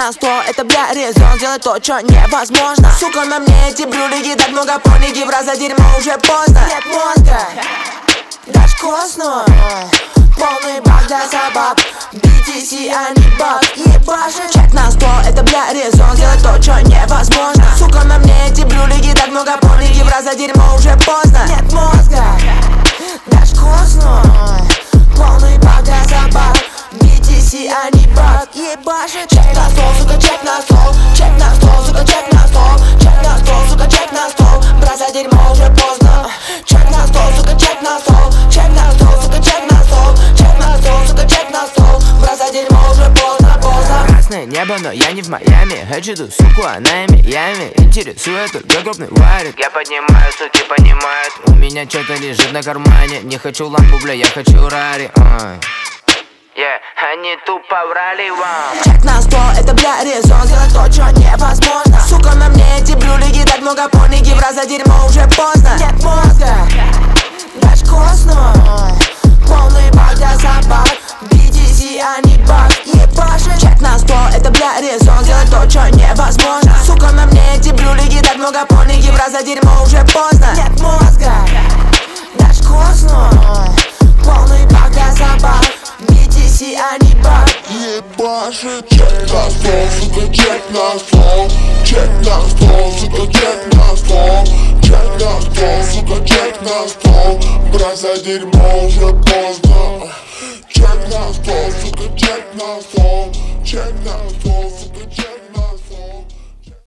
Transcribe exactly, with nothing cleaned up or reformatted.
на сто, это бля резон, сделать то, что невозможно. Сука, на мне эти брюлики, так много поники, в раза дерьмо уже поздно. Нет мозга, дашь косну, полный бак для собак. би ти си, а не бак, ебашит. Чек на сто, это бля резон, сделать то, что невозможно. Сука, на мне эти брюлики, так много поники, в раза дерьмо уже поздно. Нет мозга, дашь косну, полный бак для собак. би ти си, а не бак, ебашит. Чек на стол, сука, чек на стол. Чек на стол, сука, чек на стол. Чек на стол, сука, чек на стол. Бросай дерьмо уже поздно. Чек на стол, сука, чек на стол. Чек на стол, сука, чек на стол. Чек на стол, сука, чек на стол. Бросай дерьмо уже поздно, поздно. Красное небо, но я не в Майами. Хочу ту суку, она ими ями. Интересует только крупный варик. Я поднимаю, суки понимают. У меня что-то лежит на кармане. Не хочу лампу, бля, я хочу рари. Ой. Yeah, они тупо врали вам. Чек на сто, это бля резон, сделать то, что невозможно. Сука, на мне эти брюлики, так много поники, в раза дерьмо уже поздно. Нет мозга, дашь косну, полный бак для собак. би ти си, а не бак, ебашит. Чек на сто, это бля резон, сделать то, что невозможно. Сука, на мне эти брюлики, так много поники, в раза дерьмо уже поздно. Нет мозга, дашь косну, полный бак для собак. би ти си, а не бак. Ебашит. Чек на стол, сука, чек на стол. Чек на стол, сука, чек на стол. Чек на стол, сука, чек на стол. Бросай дерьмо уже поздно. Чек на стол, сука, чек на стол. Чек на стол, сука.